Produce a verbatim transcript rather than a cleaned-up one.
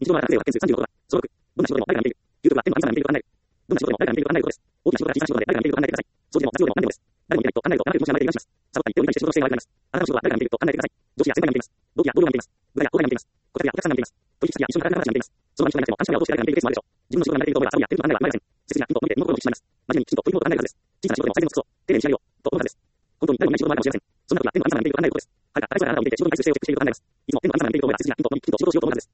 日常の学生は点数さんじゅうのことだ。小ろく、どんな仕事でも誰かが見ている。究極は点の神様が見ていると考える。どんな仕事でも誰かが見ていると考えることです。大きな仕事から小さな仕事まで誰かが見ていると考えてください。掃除でも雑用でも何でもです。誰も見てないと考えると長く申し上げていらっしゃいます。サボったり手を抜いたりして仕事をしている場合があります。あなたの仕事は誰かが見ていると考えてください。上司や先輩が見ています。同期や同僚が見ています。部下や後輩が見ています。顧客やお客さんが見ています。取引先や一緒に働く仲間たちが見ています。その場に人がいなくても監視カメラを通して誰かが見ているケースもあるでしょう。自分の仕事が慣れていると思えばサボりや手抜きと考えは生まれません。背筋や筋と伸びて物心をしてしまいます。真面目にきちんと取り組むことを考えるはずです。小さな仕事でも最善の靴を丁寧に仕上げようと思うからです。本当に誰もいない仕事もあるかもしれません。そんな時は天の神様が見ていると考えることです。彼が働いそうなあなたを見ていて仕事に対して積極的にいると考えます。いつも天の神様が見ていると思えば背筋や筋と伸びきちんと仕事をしようと思うはずです。